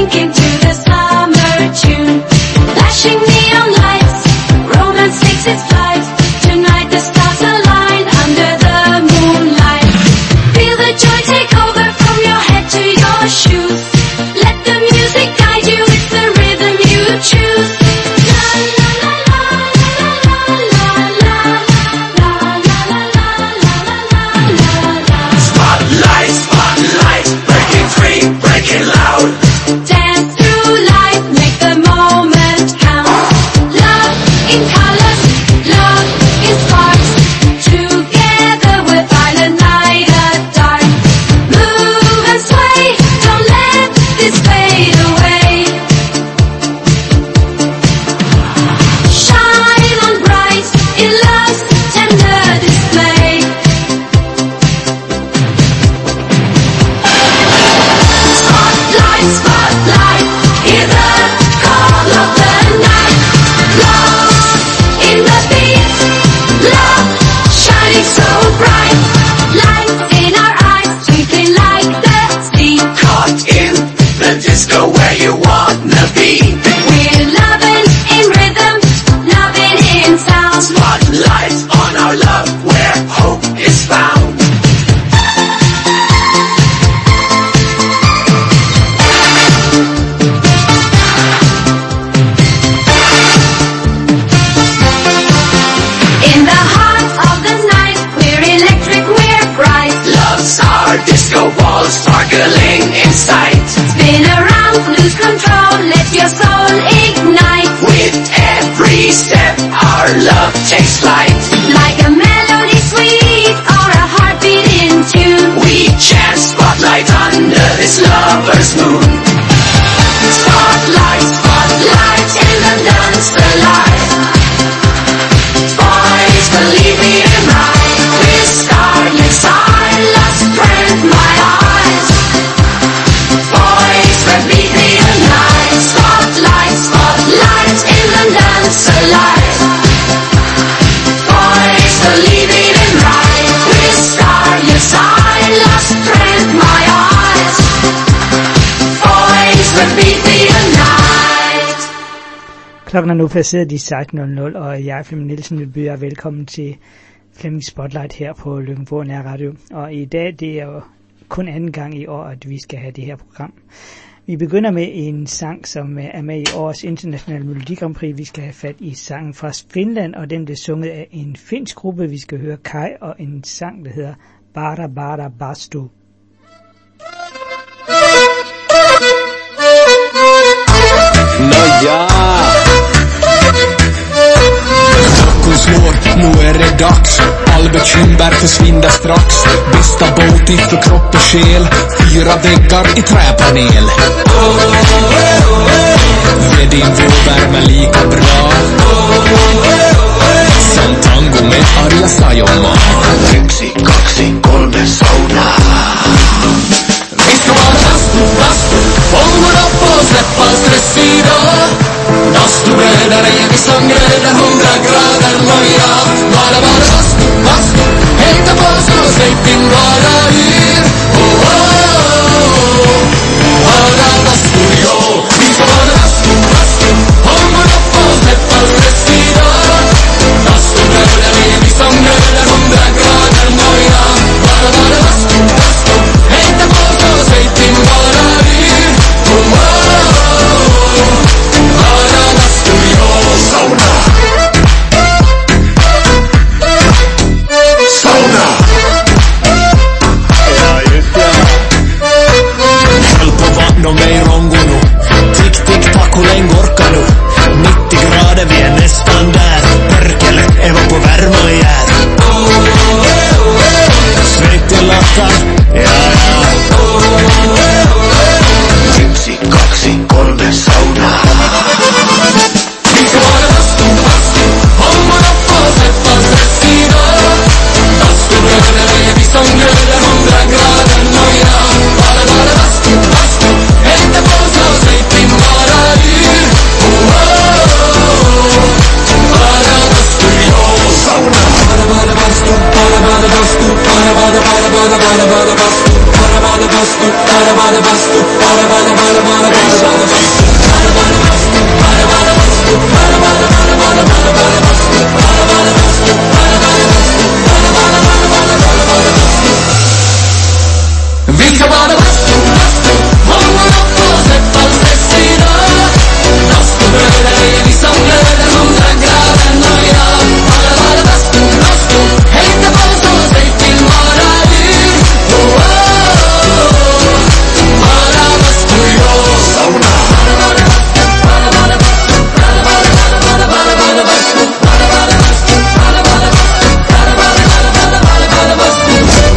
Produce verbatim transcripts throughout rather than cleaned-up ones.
sinking to the summer tune. Flashing neon lights, romance takes its flight. Tonight the stars align under the moonlight. Feel the joy take over from your head to your shoes. Let the music guide you, it's the rhythm you choose. La la la la la la la la la la la la. Spotlight, spotlight, breaking free, breaking loud. Dance through life, make the moment count. Love in colors, love in sparks. Together we're violent night and dark. Move and sway, don't let this fade away. Shine on bright in love's tender display. Spotlight, spotlight, hear the call of the night. Lost in the beat, love shining so bright. Lights in our eyes, twinkling like the sea. Caught in the disco where you wanna be. We're loving in rhythm, loving in sound. Spotlight on our love where hope is found. In the heart of the night, we're electric, we're bright. Love's our disco ball sparkling in sight. Spin around, lose control, let your soul ignite. With every step our love takes flight. Like a melody sweet or a heartbeat in tune. We chant spotlight under this lover's moon. Spotlight, spotlight in the dance the light. Boys, believe me and right. With scarlet side, lost friend my eyes. Boys, believe me and right. Spotlight, spotlight in the dance the light. Boys, believe me and right. With scarlet side, lost friend my eyes. Boys, believe me and right. Klokken er nu passeret de seksten nul nul, og jeg, Flemming Nielsen, vil byde jer velkommen til Flemming Spotlight her på Løkkenborg Nærradio. Og i dag, det er jo kun anden gang i år, at vi skal have det her program. Vi begynder med en sang, som er med i årets internationale Melodi Grand Prix. Vi skal have fat i sangen fra Finland, og den blev sunget af en finsk gruppe. Vi skal høre Kai og en sang, der hedder Bara Bara Bastu. Nåja! Klockan slår, nu är det dags. Albert Schönberg försvinner strax. Bästa Bauti för kropp och själ. Fyra väggar i träpanel. Vedin värmer lika bra som tango med Arja Saijonmaa. Yksi, kaksi, kolme saunaa. Missä vaan vastu, vastu, polvuna på släppa stress idag. Vastu röda revisang röda hundra grader loja. Bara bara vastu, vastu, hejta på så släpp in bara hyr. Oh, oh, oh, bara vastu, jo. Missä vaan vastu, vastu, polvuna på släppa stress idag. Vastu röda revisang röda hundra grader loja. Bara bara vastu, vastu, hejta på så släpp in bara hyr. Oh, oh, oh, bara vastu, jo. Sauna. Sauna. Vi ska bara bastu, bastu, hålla upp och släppa stress idag. Bastubröder är vi som glöder, hundra grader nöja. Bara, bara bastu, bastu, häng inte på så säg till bara du. Oh, oh, bara bastu, ja, sauna. Bara, bara bastu, bara, bara bastu, bara, bara, bara, bara, bara bastu, bara, bara bastu, bara, bara bastu, bara, bara, bara, bara, bara bastu.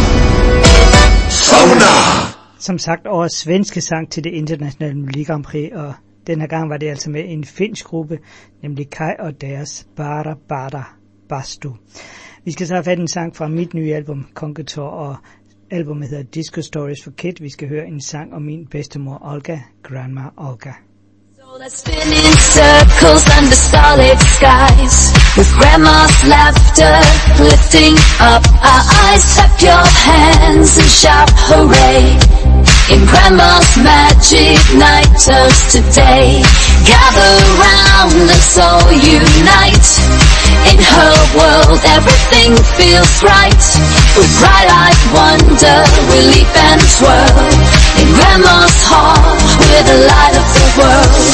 Sauna. Som sagt, årets svenske sang til det internationale Melodi Grand Prix, og den her gang var det altså med en finsk gruppe, nemlig Kai og deres Bara Bara Bastu. Vi skal så have fat en sang fra mit nye album, Conqueror, og albumet hedder Disco Stories for Kids. Vi skal høre en sang om min bedstemor Olga, Grandma Olga. So let's spin in circles under starlit skies, with grandma's laughter lifting up our eyes. Clap your hands and shout hooray. In grandma's magic, night turns to day. Gather round and so unite. In her world everything feels right. With bright-eyed wonder we leap and twirl. In grandma's heart we're the light of the world.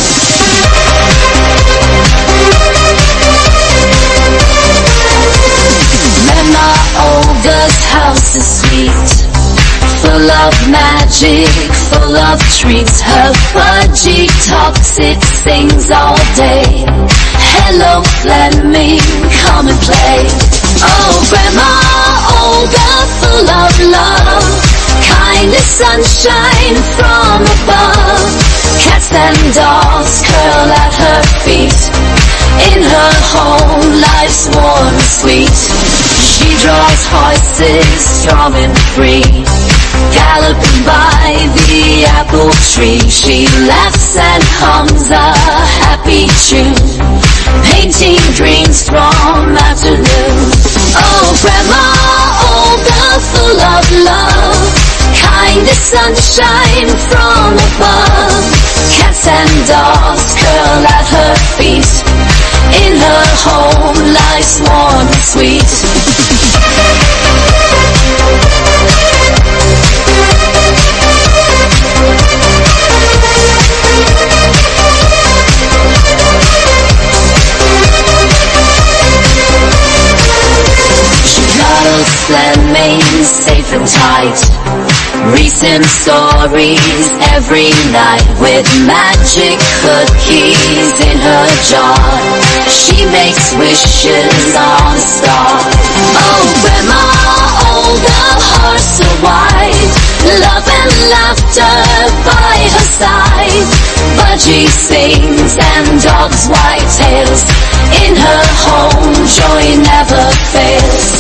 Grandma Olga's house is sweet, full of magic, full of treats. Her fudgy talks, it sings all day. Hello Fleming, come and play. Oh, Grandma Olga, full of love, kindness, sunshine from above. Cats and dogs curl at her feet. In her home, life's warm and sweet. She draws horses, strong and free, galloping by the apple tree. She laughs and hums a happy tune, painting dreams from afternoon. Oh, Grandma Olga, full of love, kindness, sunshine from above. Cats and dogs curl at her feet. In her home, life's warm and sweet. Fleming safe and tight, recent stories every night. With magic cookies in her jar, she makes wishes on a star. Oh, Grandma Olga, heart so wide, love and laughter by her side. Budgie sings and dogs wag tails. In her home, joy never fails.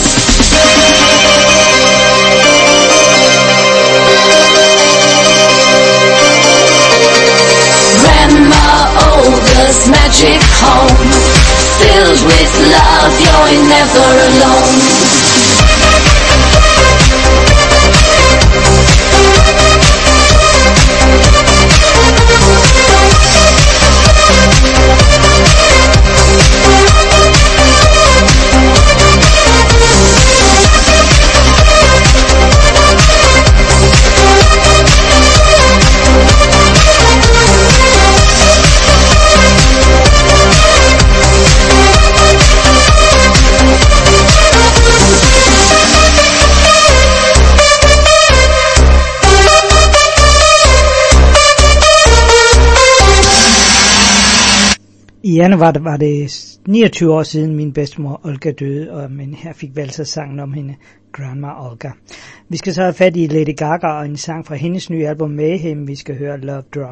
Grandma Olga's magic home, filled with love, you're never alone. I januar var det niogtyve år siden min bedstemor Olga døde, og, men her fik vi altså sangen om hende, Grandma Olga. Vi skal så have fat i Lady Gaga og en sang fra hendes nye album Mayhem. Vi skal høre Love Drug.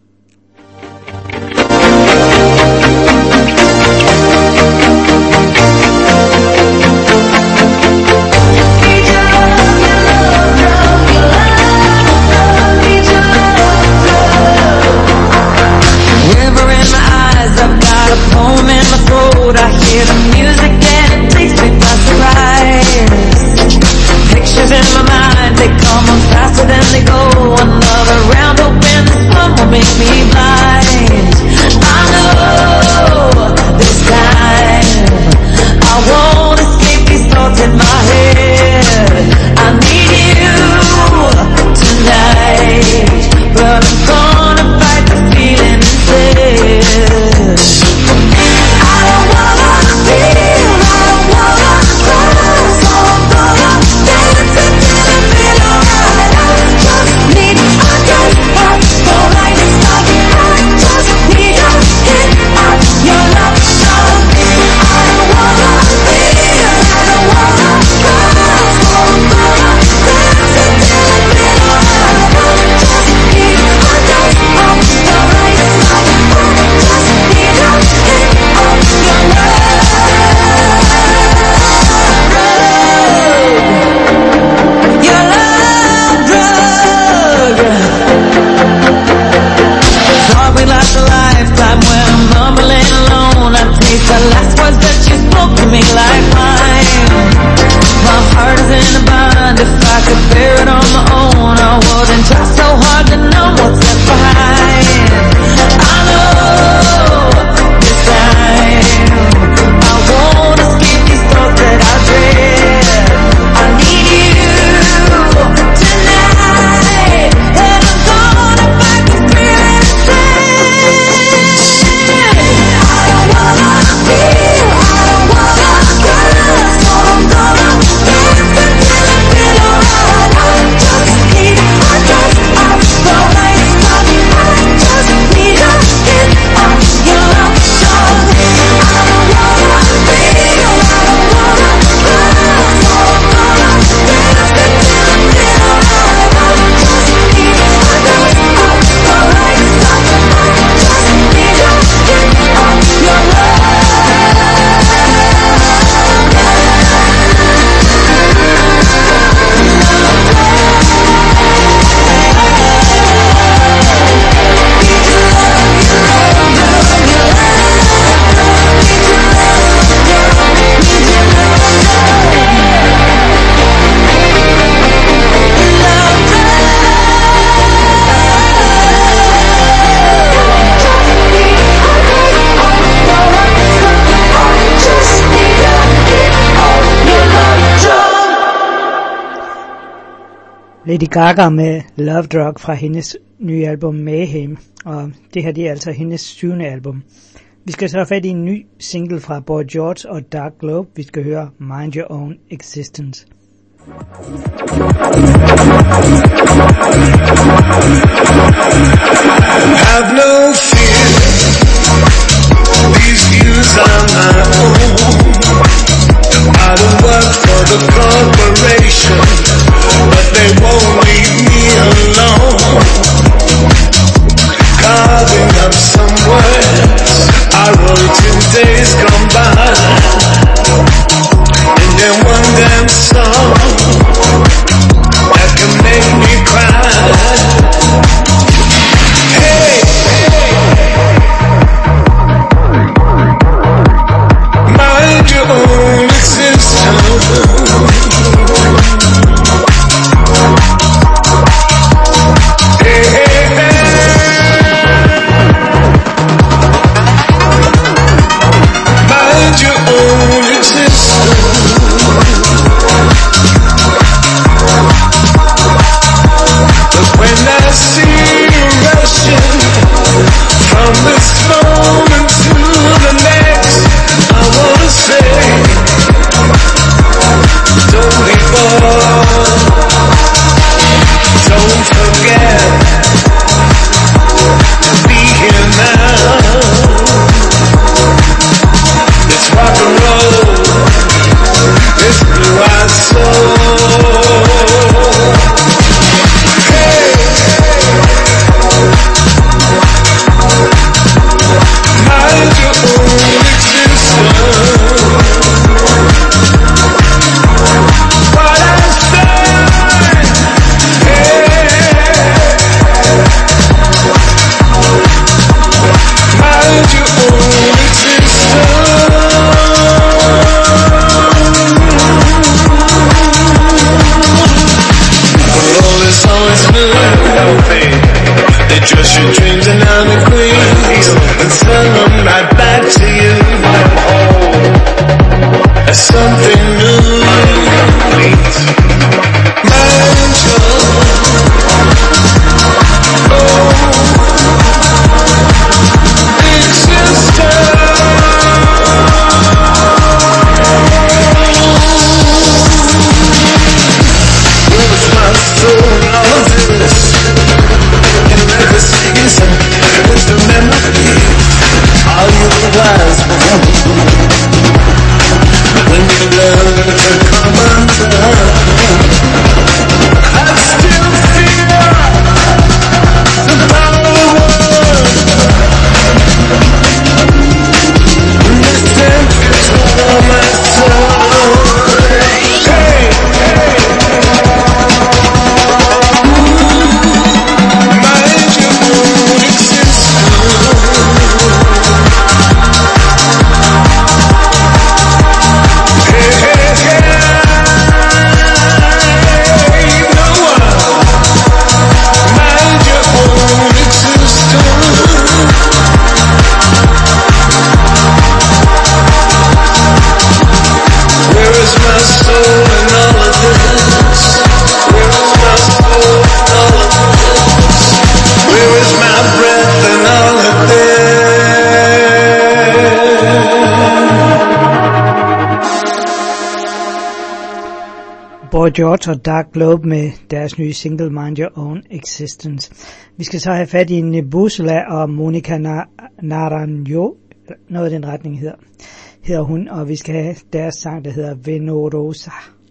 A poem in my throat, I hear the music and it takes me by surprise. Pictures in my mind, they come on faster than they go. Another round of Lady Gaga med Love Drug fra hendes nye album Mayhem, og det her det er altså hendes syvende album. Vi skal så have fat i en ny single fra Boy George og Dark Globe. Vi skal høre Mind Your Own Existence. Have no fear, these views are my own. I don't work for the corporation, but they won't leave me alone. Carving up some words I wrote in days gone by, and then one damn song that can make me cry. Hey, mind your own existence. Hey, hey, hey. Mind your own existence. But when I see you rushing from this moment to the next, I wanna say, don't be bored, don't forget to be here now. It's rock and roll, it's blue-eyed soul. Hey, mind your own existence. What I say, hey, mind your own existence. All is always new, they just your dreams and now the queens, and send them right back to you as something new. Mind your own existence. Where was my soul in all of this? In every season, with the memory, all you realize when you learn to come undone. I still feel the power of this tempest for my soul. Hey, mind your own existence. Hey, hey, hey, no one. Mind your own existence. Where is my soul in all of this? Where is my soul in all of this? Where is my breath in all of this? Boy George og Dark Globe med deres nye single Mind Your Own Existence. Vi skal så have fat i Nebuzela og Monica Na- Naranjo, noget i den retning hedder, hedder hun, og vi skal have deres sang, der hedder Venorosa.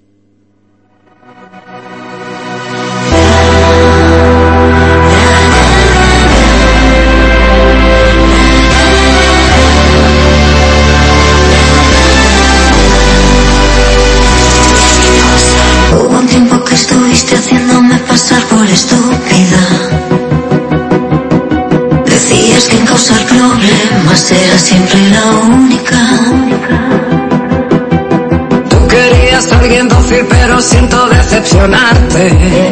Hubo un tiempo que estuviste haciéndome pasar por estúpida. Decías que en causar problemas era siempre la única. Tú querías a alguien dócil, pero siento decepcionarte.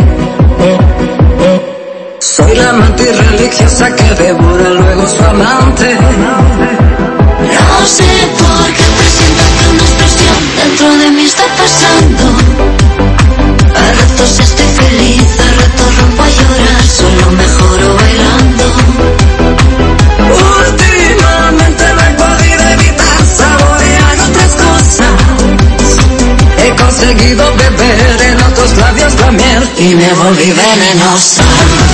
Soy la amante irreligiosa que devora luego su amante. No sé por qué presiento que una explosión dentro de mí está pasando. A ratos estoy estoy feliz, de rato rompo a llorar, solo mejoro bailando. Últimamente no he podido evitar saborear otras cosas. He conseguido beber en otros labios la miel y me volví venenosa.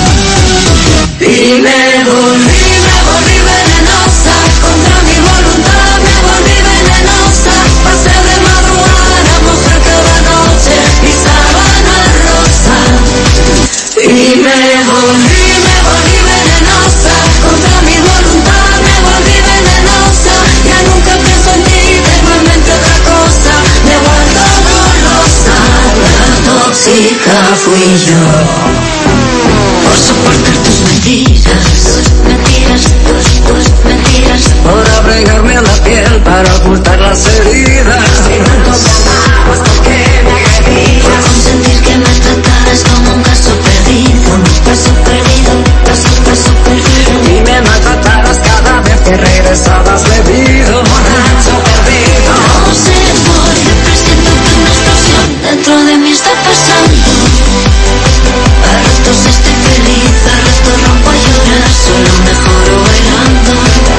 Y me volví, me volví venenosa. Contra mi voluntad me volví venenosa. Pasé de madrugada a mojar cada noche mi sábana rosa. Y me volví, me volví venenosa. Contra mi voluntad me volví venenosa. Ya nunca pienso en ti, tengo en mente otra cosa. Me vuelvo golosa. La tóxica fui yo. Por soportar tus mentiras, mentiras, tus, tus mentiras. Por abrigarme a la piel para ocultar las heridas. Si no encontrabas por qué me agredías. Por consentir que me trataras como un caso perdido. Caso perdido, caso, caso perdido. Y me maltrataras cada vez que regresabas bebido. Borracho perdido. No sé por qué presiento que una explosión dentro de mí está pasando. A ratos estoy feliz, a ratos rompo a llorar, solo mejoro bailando.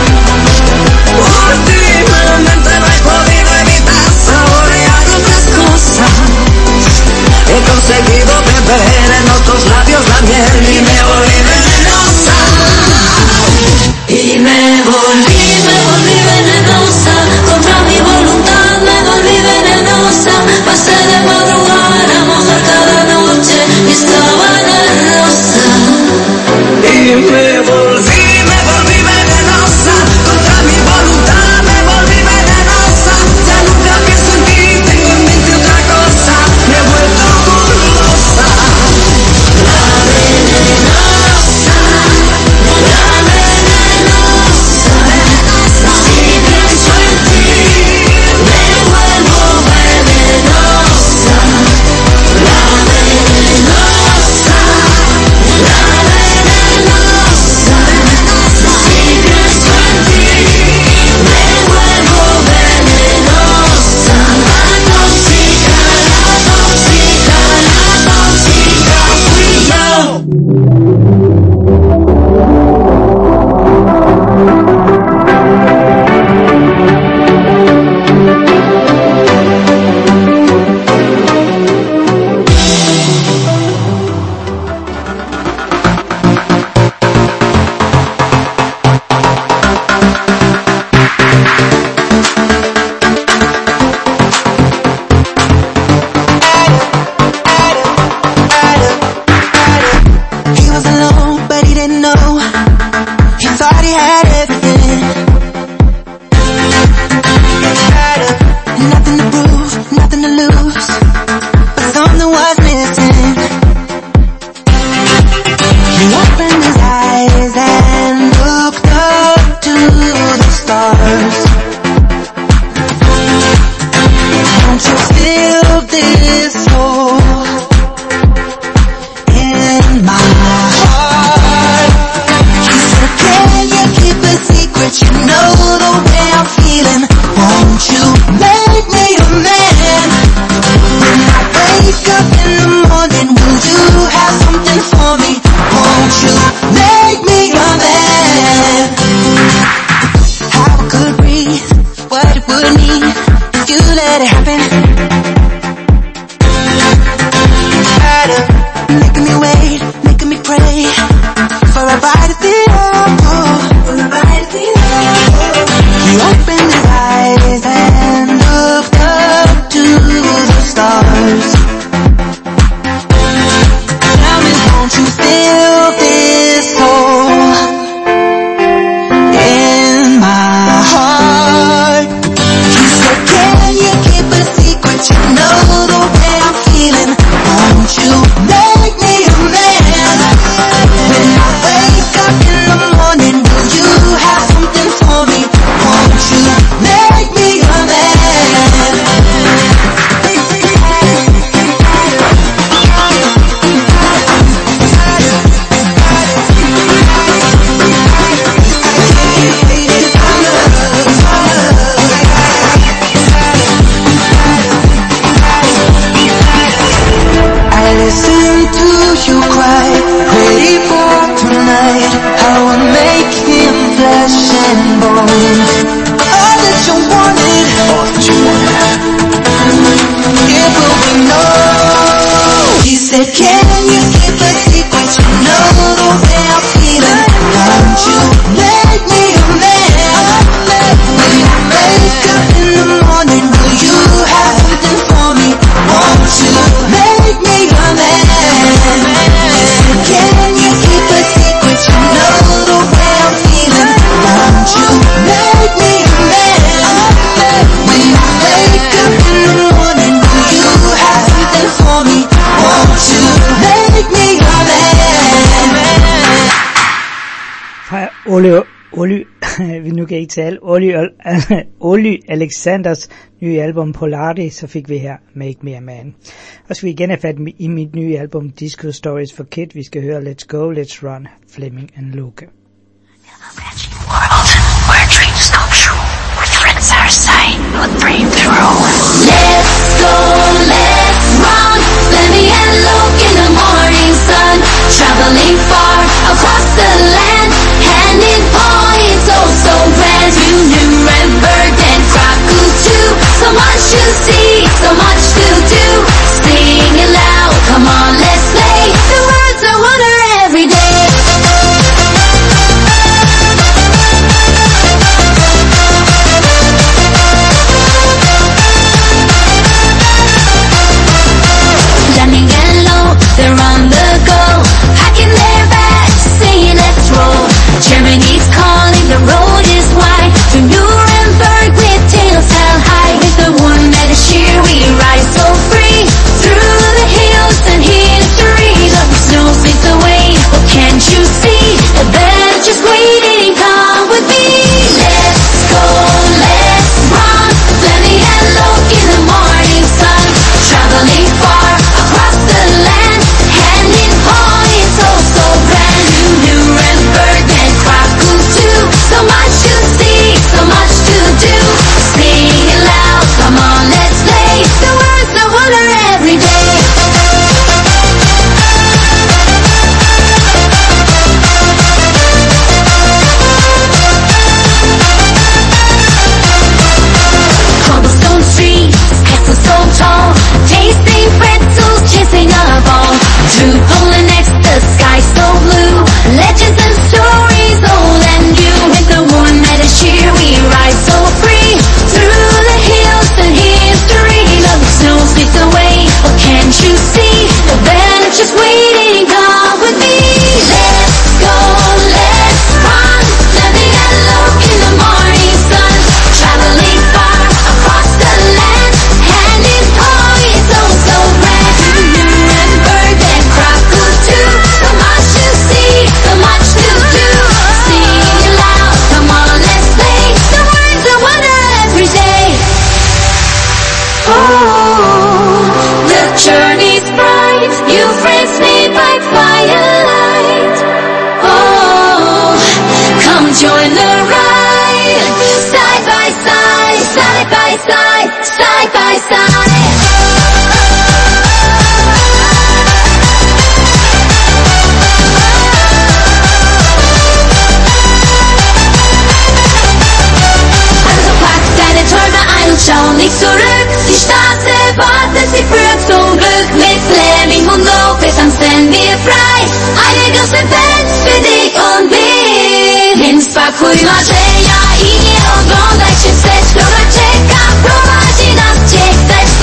Últimamente no he podido evitar saborear otras cosas. He conseguido beber en otros labios la miel y me volví venenosa. Y me volví, me volví venenosa. Contra mi voluntad me volví venenosa. Pasé de madrugada a mojar cada noche mi sábana rosa. Y me volví, me volví venenosa. Contra mi voluntad me volví venenosa. Ya nunca pienso en ti, tengo en mente otra cosa. Me he vuelto golosa. La venenosa, la venenosa. Si pienso en ti, me vuelvo venenosa. La venenosa, la venenosa. Si pienso en ti, me vuelvo venenosa. La tóxica, la tóxica, la tóxica fui yo. He was alone, but he didn't know. He thought he had everything. Nothing to prove, nothing to lose, but something was missing. He opened his eyes and looked up to the stars. Don't you feel this hole in my heart? He said, can you keep a secret? You know the way I'm feeling. Won't you make me a man? When I wake up in the morning, will you have something for me? Won't you make me a man? How I could breathe, what it would mean if you let it happen. Making me wait, making me pray for a bite at the apple, for a bite at the apple. He opened his eyes and looked up to the stars. Tell me, won't you feel this hole in my heart? He said, can you keep a secret? You know the way I'm feeling. Won't you make me a man? When I wake up in I will make him flesh and bone. All that you wanted, all that you wanted, it will be known. He said, can you keep a secret? You know the way I'm feeling. Won't you make me a man? When you wake up in the morning, will you have something for me? Won't you make me a man? He said, can you keep a secret? You know the way I'm feeling. Won't you make me a man? When you wake up in the morning, will you have something for me? Won't you make me a man? Fra Oly, Oly, vi nu kan ikke tale, Oly, Oly Alexanders nye album Polarity, så fik vi her Make Me a Man. Og så vi igen have fat i mit nye album Disco Stories for Kid. Vi skal høre Let's Go, Let's Run, Fleming and Luke. World where dreams come true, with friends our side, we'll brave through. Let's go, let's run, Flemmy and Luke in the morning sun, traveling far across the land, hand in paw, it's oh so grand. You knew Nuremberg and Krakow too, so much to see, so much to do, sing it loud, come on let's play, the world's a wonder every day. Fleming and Luke, they're on the go, packing their bags, saying let's roll. Germany's calling, the road is wide, to Nuremberg with tails held high. With the warm Mediterranean we ride so free, through the hills and history. The snow fades away, but can't you see, adventure's waiting, come with me. Let's go, let's run, Fleming and Luke in the morning sun, traveling far across the land, hand in paw, it's oh so brand new. Nuremberg and Krakow too, so much to see, so much to do, sing it loud, come on let's play, the world's a wonder every day. Cobblestone streets, castles so tall, tasting pretzels, chasing a ball, through Poland next the sky so blue, legends and stories old and new. With the warm Mediterranean we ride so free, through the hills and history. The snow fades away, but can't you see, adventure's waiting, come with me. Let's go, let's run, Fleming and Luke in the morning sun, traveling far across the land, hand in paw, it's oh so grand. To Nuremberg and Krakow too, so much to see, so much to do, sing it loud, come on let's play, the world's a wonder every day. Oh, the journey's bright, new friends made by firelight. Oh, come join the ride, side by side, side by side, side by side. Also packt deine Träume ein und schau nicht zurück. Die Straße wartet, sie führt zum Glück. Mit Fleming und Luke, wir tanzen wir frei. Eine große Fest für dich und mich. Więc pakuj marzenia i nie oglądaj się wstecz. Kto czeka, prowadzi nas gdzie chcesz.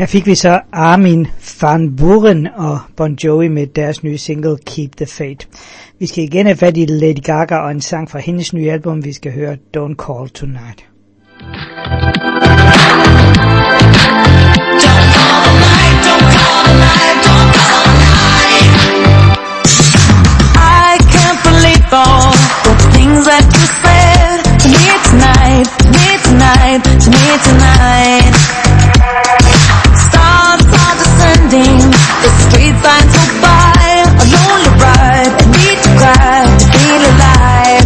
Her fik vi så Armin van Buuren og Bon Jovi med deres nye single Keep the Faith. Vi skal igen have fat i Lady Gaga og en sang fra hendes nye album. Vi skal høre Don't Call Tonight. I can't believe all the things that you said to me tonight, to me tonight, to me tonight. Stars are descending, the street signs go by, a lonely ride, I need to cry to feel alive.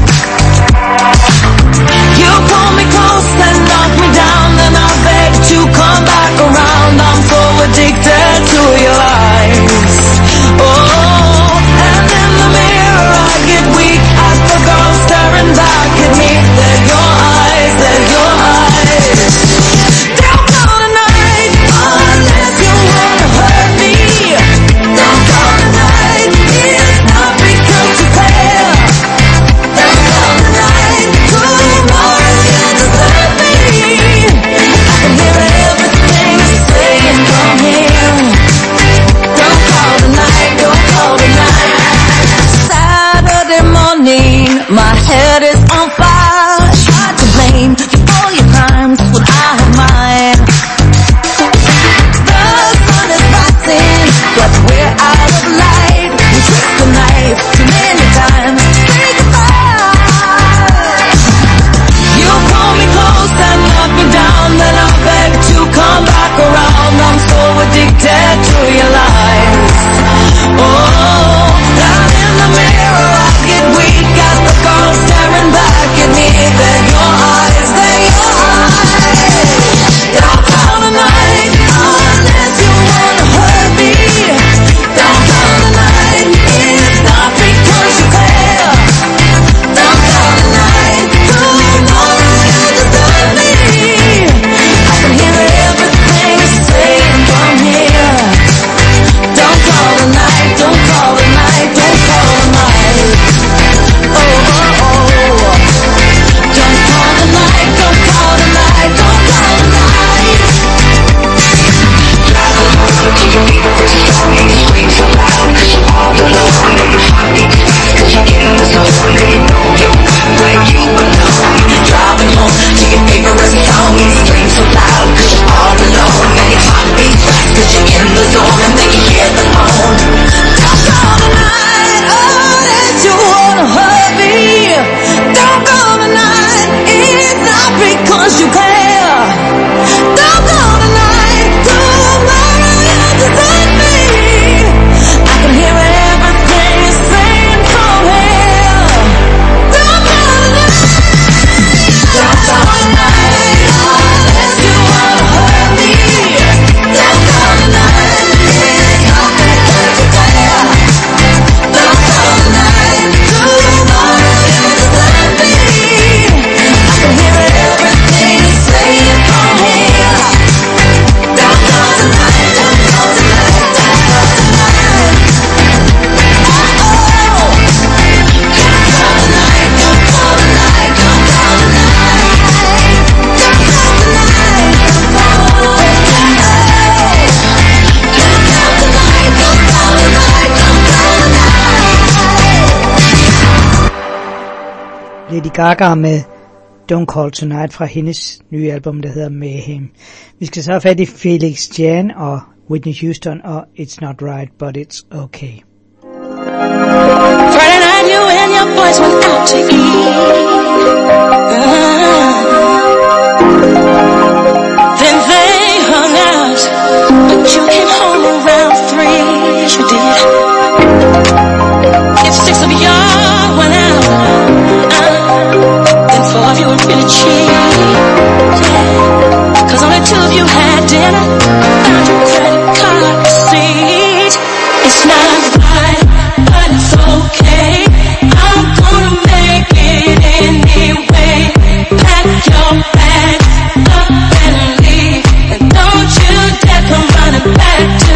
You pull me close and knock me down, then I beg to come back around. I'm so addicted to your eyes. Oh, and in the mirror I get weak as the girl staring back at me. They're your eyes, they're your eyes. Don't call tonight unless you wanna hurt me. Don't call tonight, it's not because you care. Don't call tonight, tomorrow you desert me. I can hear everything you're saying from here. Don't call tonight, don't call tonight. Saturday morning, my head is on fire. I try to blame for all your crimes when I have mine. The sun is rising, but we're out of light. We twist the knife too many times to say goodbye. You pull me close and knock me down, then I beg to come back around. I'm so addicted to your lies. Oh, down in the mirror I get weak as the girl staring back at me. They're your eyes, they're your eyes. Don't call tonight unless you wanna hurt me. Don't call tonight, it's not because you care. Don't call tonight, tomorrow you desert me. I can hear everything you're saying from here. Don't call tonight, don't call tonight, don't call tonight. Oh, oh, oh. Don't call tonight, don't call tonight, don't call tonight. Driving home to your favorite song, you scream so loud 'cause you're all alone. And your heart beats fast 'cause you're in the zone, and then you hear the phone. Don't call tonight unless you wanna hurt me. Don't call tonight, it's not because you care. Don't call tonight, tomorrow you desert me. I can hear everything you're saying from here. Don't call tonight. Don't call tonight unless you wanna hurt me. Don't call tonight, it's not because you care. Don't call tonight, tomorrow you desert me. I can hear everything you're saying from here. Don't call tonight, don't call tonight, don't call tonight. Oh, don't call tonight, don't call tonight, don't call tonight. Don't call tonight, don't call tonight. Don't call tonight, don't call tonight, don't call tonight. Lady Gaga med Don't Call Tonight fra hendes nye album, der hedder Mayhem. Vi skal så have fat i Felix Jan og Whitney Houston og It's Not Right, But It's Okay. Friday night you and your boys went out to eat. Uh, then they hung out, but you came home around three. Yes, you did. If six of y'all went out, uh, then four of you were really cheap. Yeah, 'cause only two of you had dinner. Found your credit card receipt. It's not right, but it's okay. I'm gonna make it anyway. Pack your bags up and leave, and don't you dare come running back to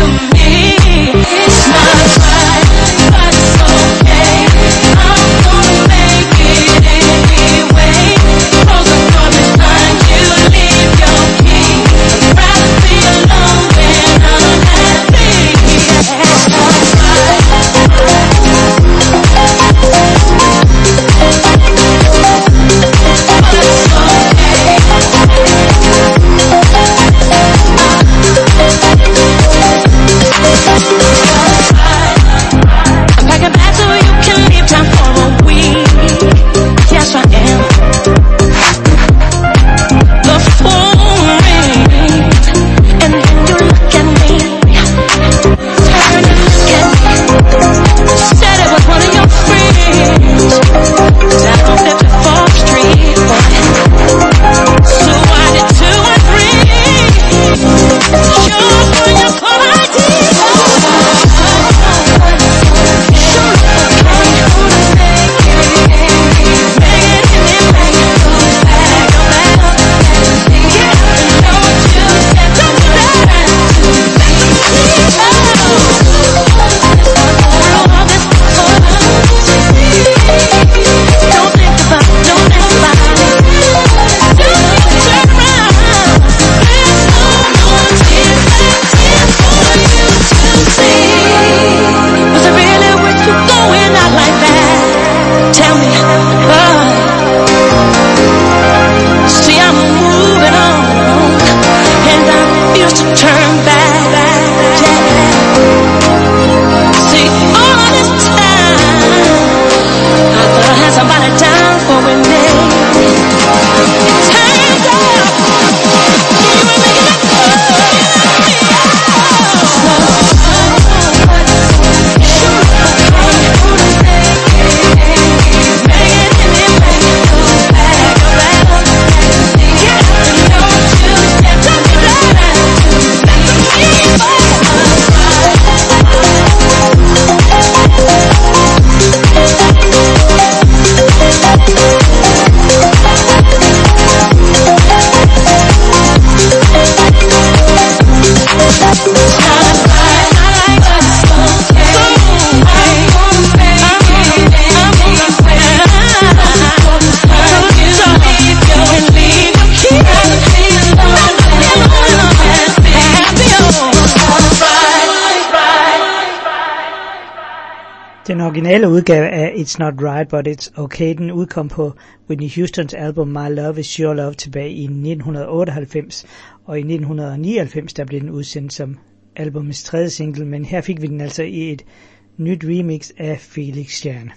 Den originale udgave af It's Not Right, But It's Okay, den udkom på Whitney Houstons album My Love Is Your Love tilbage i nitten otteoghalvfems, og i nitten nioghalvfems der blev den udsendt som albumets tredje single, men her fik vi den altså i et nyt remix af Felix Stjerne.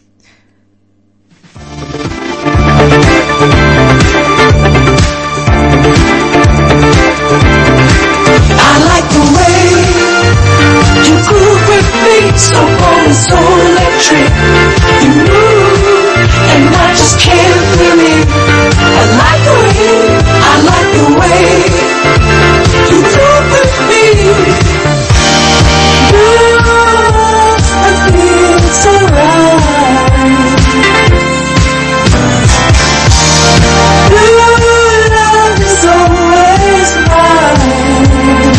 I like the way you groove with me, so bold and so electric. You move, and I just can't believe. I like the way, I like the way you groove with me. Love, I feel so right. Your love is always mine.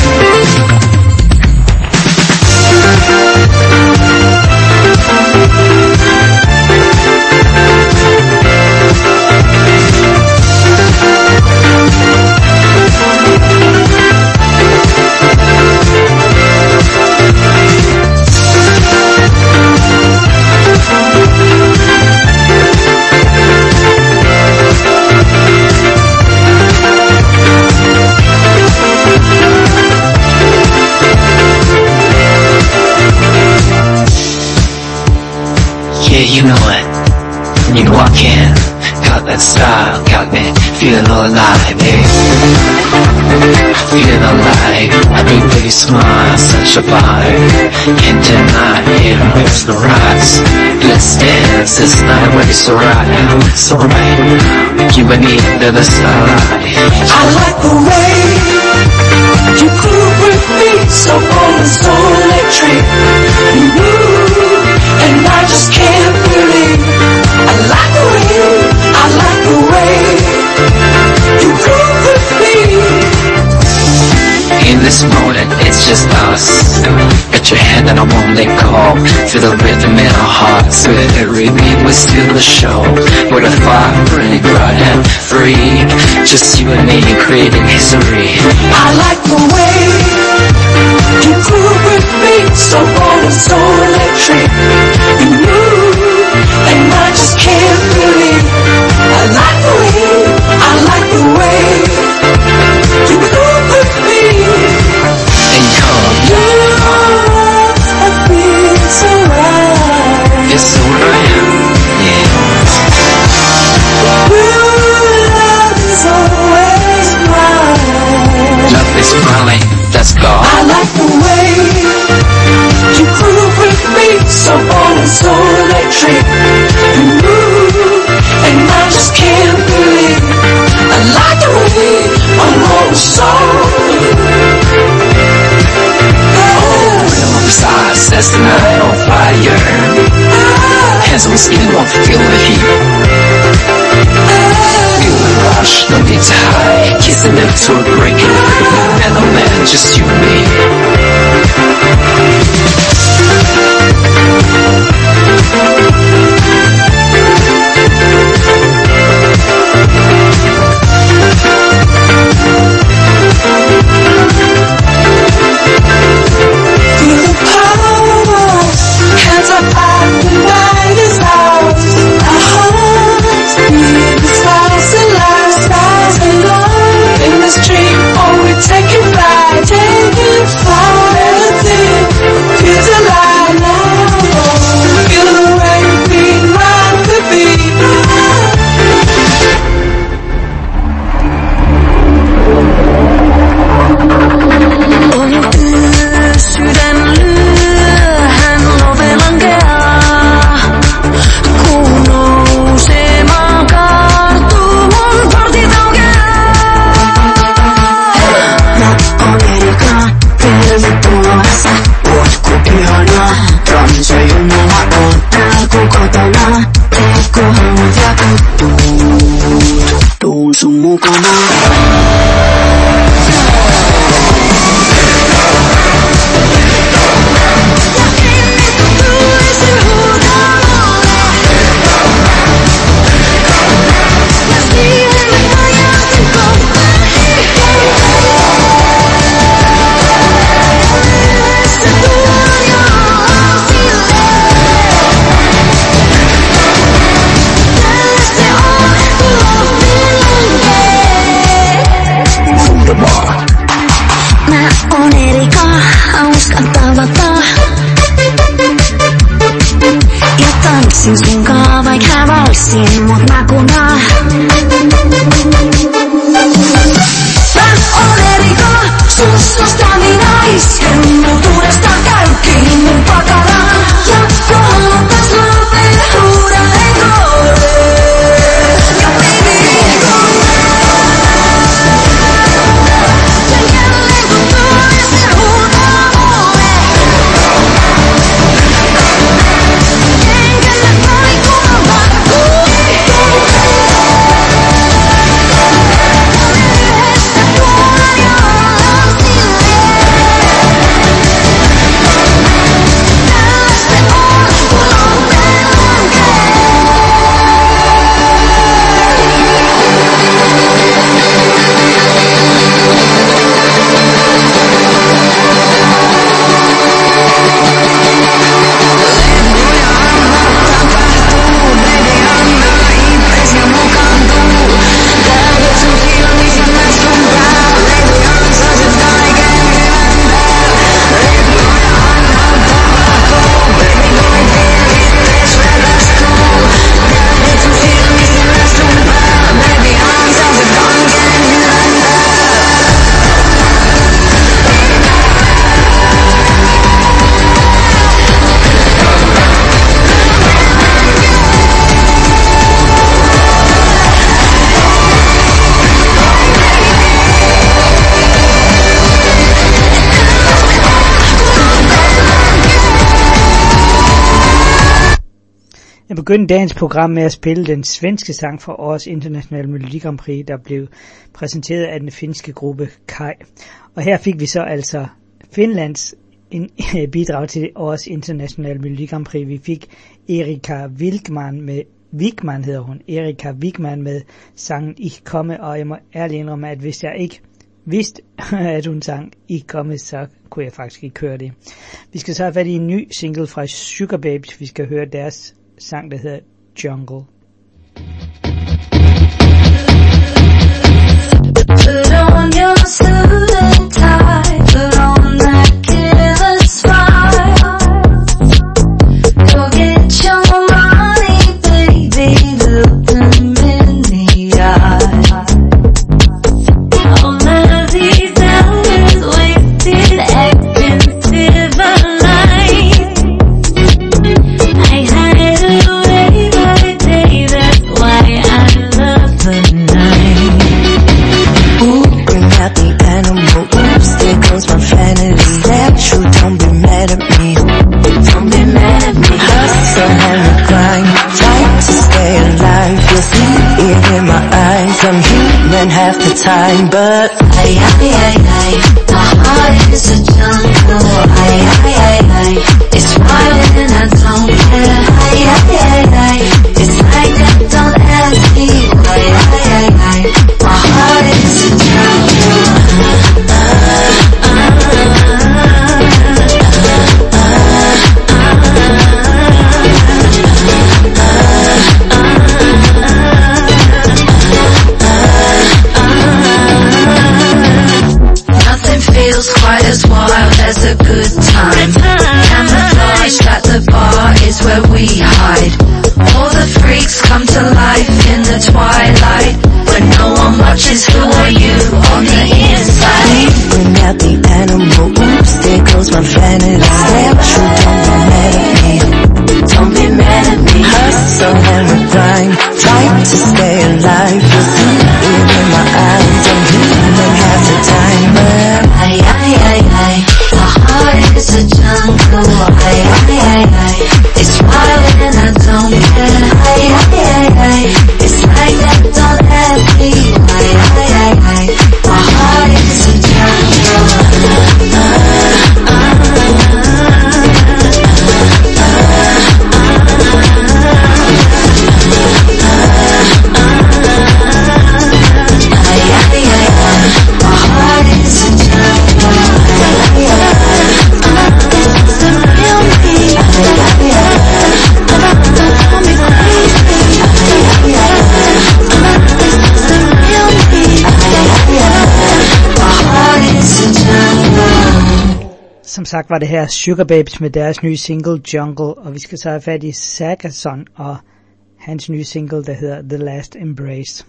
Yeah, you know it. When you walk in, got that style, got me feeling alive, eh? Feeling alive, a big baby smile, such a vibe. Can't deny it, mesmerise. Let's dance this night when it's alright, it's alright. You and me under the starlight. I like the way you groove with me, so bold and so electric. You move, and I just can't believe. I like the way, I like the way you groove with me. In this moment, it's just us. Got your hand and I won't let go. Feel the rhythm in our hearts. With every beat, we steal the show. We're the fire, really bright and free. Just you and me creating history. I like the way you groove with me, so bold and so electric. You move, and I just can't believe. I like the way, I like the way you groove with me. And come, Your love, I feel so right. it's so right. Yeah. Your love is always mine. Love is smiling, let's go. I like the way you groove with me, so bold and so electric. You move, and I just can't believe. I like the way I'm on soul. Besides, that's the night on fire. Hands on skin, won't feel the heat. Feel the rush, no need to hide. Kissing them to a breaking free. And no man, just you and me. Feel the power as I pack the night is out. Our hearts beat the stars and light, stars and love. In this dream, oh, we're taking flight, taking flight. 아침 순간에 캐롤씨 못났구나 난 오늘이고 sus termináis en motor hasta que me pagará ya cuántas luces jura de gloria yo vivido tengo todo ese un amore que me pone como barco Jeg begyndte dagens program med at spille den svenske sang fra årets internationale Melodi Grand Prix, der blev præsenteret af den finske gruppe Kai. Og her fik vi så altså Finlands bidrag til årets internationale Melodi Grand Prix. Vi fik Erika Wigman med Wigman hedder hun. Erika Wigman med sangen Ich komme, og jeg må ærligt indrømme, at hvis jeg ikke vidste, at hun sang Ich komme, så kunne jeg faktisk ikke høre det. Vi skal så have fat i en ny single fra Sugar Babes. Vi skal høre deres sang, der hedder Jungle. Put on your suit and tie, put on that killer smile. Go get your money, baby, look them in the eye. All of these hours wasted acting civilized. I hide away by day, that's why I love the night. Ooh, bring out the animal. Oops, there goes my vanity. That's true, don't be mad at me. Don't be mad at me. Hustle and grind, trying to stay alive. You'll see it in my eyes. I'm human half the time, but Ay, ay, ay, ay, my heart is a jungle. Ay, ay, ay, ay, it's wild and I don't care. Ay, ay, ay, ay, it's like that, don't ask me. Ay, ay, ay, ay, my heart is a jungle. Uh, uh, Nothing feels quite as wild as a good time. Camouflaged at the bar is where we hide. All the freaks come to life in the twilight. When no one watches, who are you on the inside? bring out the animal. Oops, there goes my vanity. Damn true, don't be mad at me. Don't be mad at me. Hustle and grind, trying to stay alive. You'll see it in my eyes. I'm human half the time, but Ay, ay, ay, ay, my heart is a jungle. Ay, ay, ay, ay, it's wild and I don't care. Ay, ay, ay, ay, it's like that, don't ask me. Ay, ay, ay, ay, my heart is a jungle. Uh, uh, Ay, ay, ay, ay, my heart is a jungle. Ay, ay, ay, it's a real sagt var det her Sugababes med deres nye single Jungle, og vi skal så have fat i Sagason og hans nye single, der hedder The Last Embrace.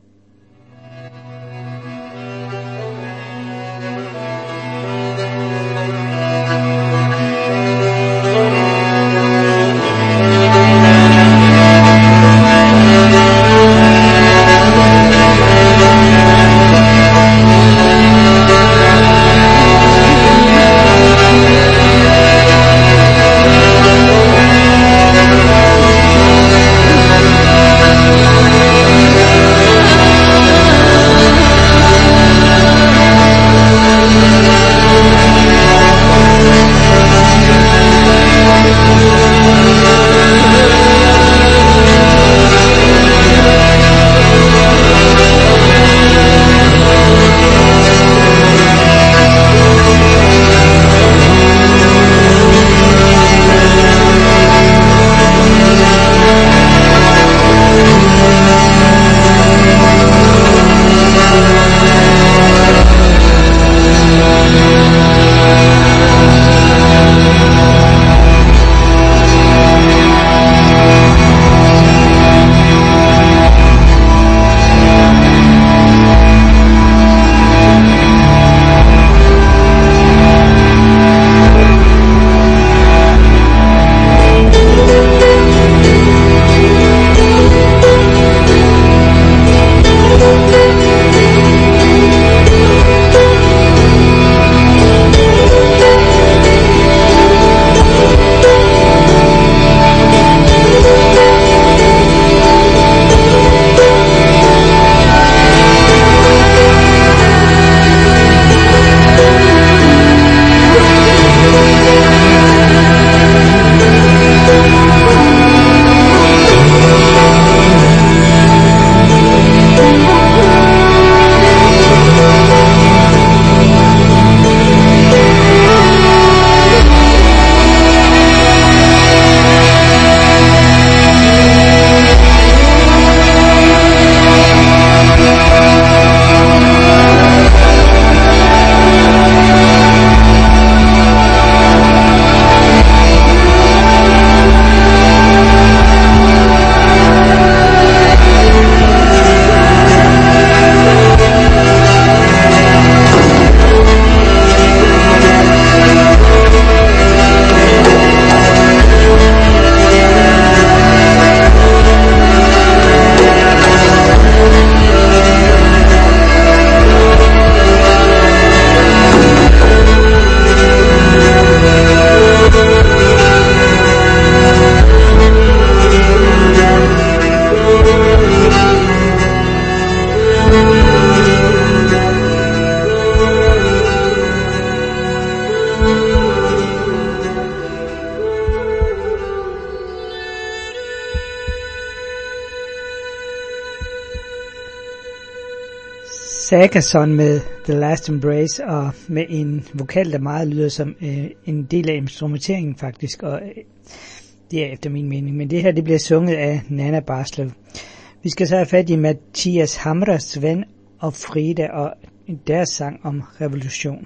Sagason med The Last Embrace, og med en vokal, der meget lyder som øh, en del af instrumenteringen faktisk, og øh, det er efter min mening. Men det her, det bliver sunget af Nana Barslev. Vi skal så have fat i Mathias Hamre, Sven og Frida og deres sang om revolution.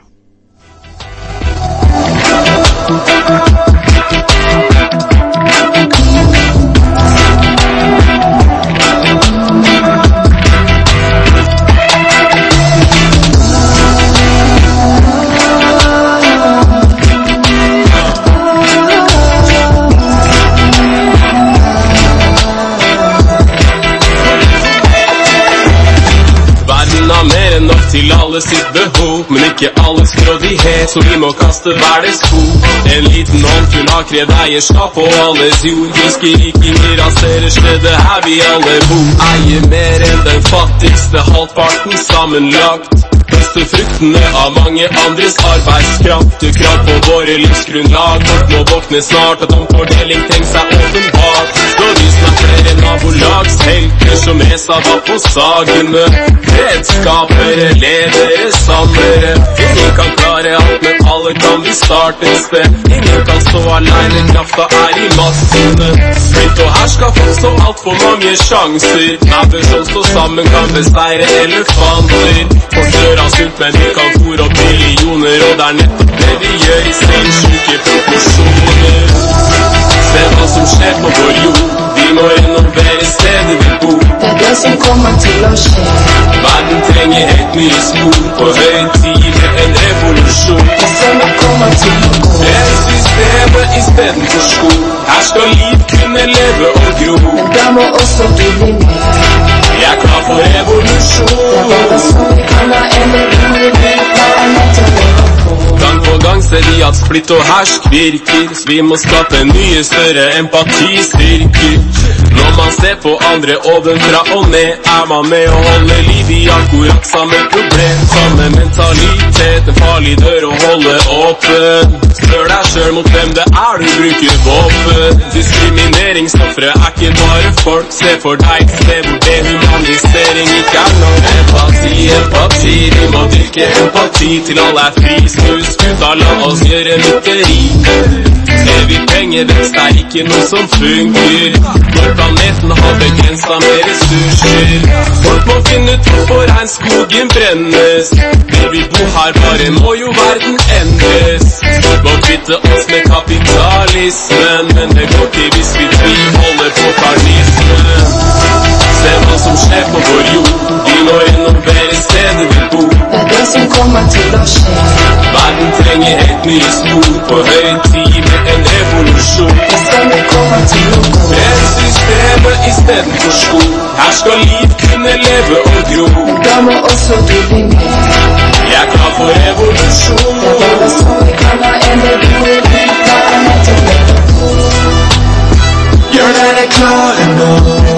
Til alle sitt behov, men ikke alles grådighet, så vi må kaste hver det sko. En liten håndfull har krevd eierskap på alles jord. Huskerikinger raserer stedet her vi alle bor. Eier mer enn den fattigste halvparten sammenlagt. Høster fruktene av mange andres arbeidskraft. Du krav på våre livsgrunnlag. Folk må våkne snart, at omfordeling trengs seg åpenbart. Når vi snakker flere nabolagshelter som Esa var på sagene. Redskapere, ledere, sannere. Ingen kan klare alt, men alle kan vi starte et sted. Ingen kan stå alene, krafta er i massene. Flytt og her skal folk stå alt for mange sjanser. Nabber som står sammen kan besteire elefanter. Forstør av rundt, men vi kan fôre opp millioner, og det er nettopp det vi gjør i sinnssyke proporsjoner. Se hva som skjer på vår jord, vi må renovere stedet vi bor. Det er det som kommer til å skje. Verden trenger helt nye spor, på høy tid med en revolusjon. Det som kommer til å gå. Ren systemet i stedet for sko. Her skal liv kunne leve og gro. Men da må også du bli med. Jeg er klar for revolusjon. Det er bare sånn vi kan ha en del gode liv, bare nødt til å leve på. Gang på gang ser vi at splitt og hersk virker, så vi må skape nye større empatistyrker. Når man ser på andre ovenfra og ned, er man med å holde liv i akkurat samme problem. Samme mentalitet, en farlig dør å holde åpen. Spør deg selv mot hvem det er du bruker våpen. Diskrimineringsoffere er ikke bare folk, se for deg et sted hvor dehumanisering ikke er noe. Empati, empati, vi må dyrke empati til alle er fri. Snus ut, da la oss gjøre mytteri. Evig pengevekst er ikke noe som funker når planeten har begrenset med ressurser. Folk må finne ut hvorfor regnskogen brennes. Vil vi bo her, bare må jo verden endres. Må kvitte oss med kapitalismen, men det går ikke hvis vi tviholder på karnismen. Se hva som skjer på vår jord, vi må renovere stedet vi bor. Det er det som kommer til å skje. Verden trenger helt nye spor, på høy tid med en revolusjon. Det som kommer til å gå. Ren systemet i stedet for sko. Her skal liv kunne leve og gro. Men da må også du bli med. Jeg er klar for revolusjon. Det er bare sånn vi kan ha en del gode liv, bare nødt til å leve på. Gjør dere klare nå.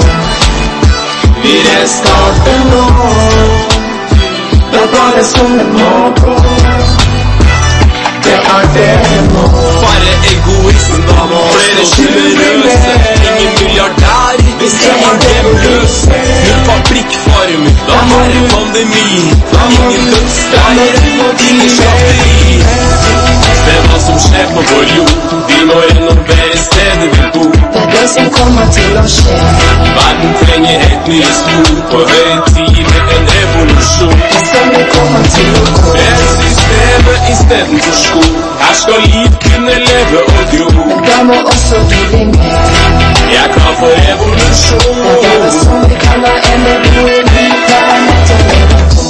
Vi restarter nå. Det er bare sånn det må gå. Det er det det må. Færre egoisme, da må flere sjenerøse. Ingen milliardærer, hvis jeg har dem løse. Null fabrikkfarmer, da har det pandemi. Ingen dødsleier, ingen slakteri. Se hva som skjer på vår jord, vi må renovere stedet vi bor. Det er det som kommer til å skje. Verden trenger helt nye spor, på høy tid med en revolusjon. Det som kommer til å gå. Ren systemet i stedet for sko. Her skal liv kunne leve og gro. Men da må også du bli med. Jeg er klar for revolusjon. Det er bare sånn vi kan ha en del gode liv, bare nødt til å leve på.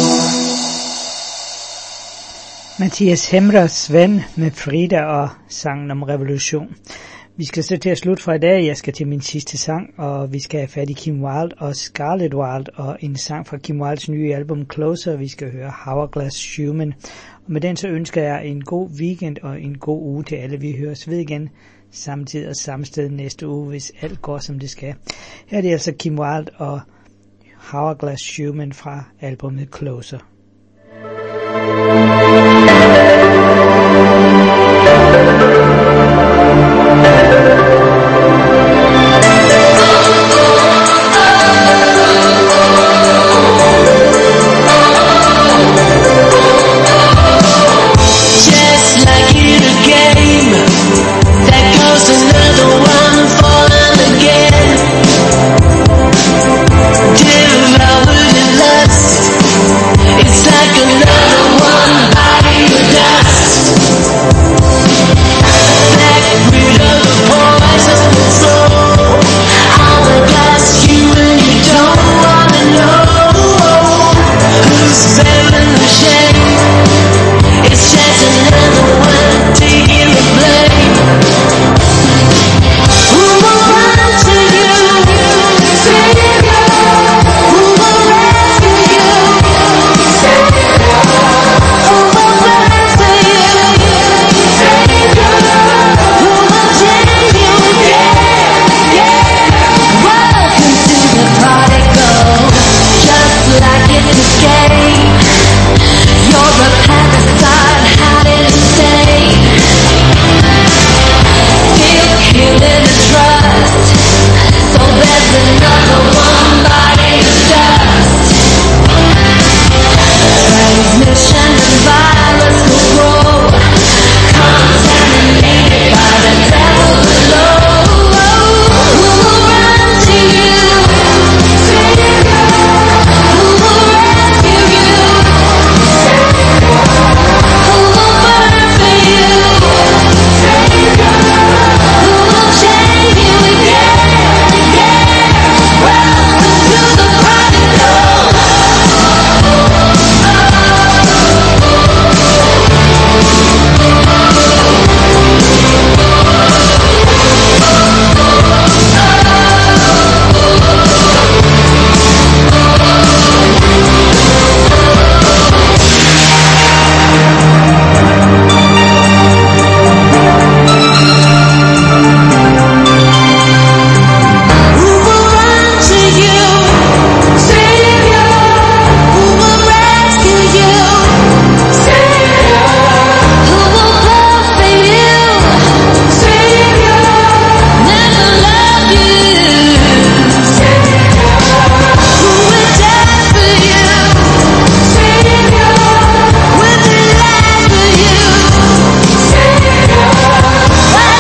Mathias Hemrers venn med Frida og sangen om revolusjon. Vi skal så til at slutte for i dag. Jeg skal til min sidste sang, og vi skal have fat i Kim Wilde og Scarlett Wilde, og en sang fra Kim Wildes nye album Closer. Vi skal høre Hourglass Human. Og med den så ønsker jeg en god weekend og en god uge til alle. Vi høres ved igen samtidig og samme sted næste uge, hvis alt går som det skal. Her er det altså Kim Wilde og Hourglass Human fra albumet Closer.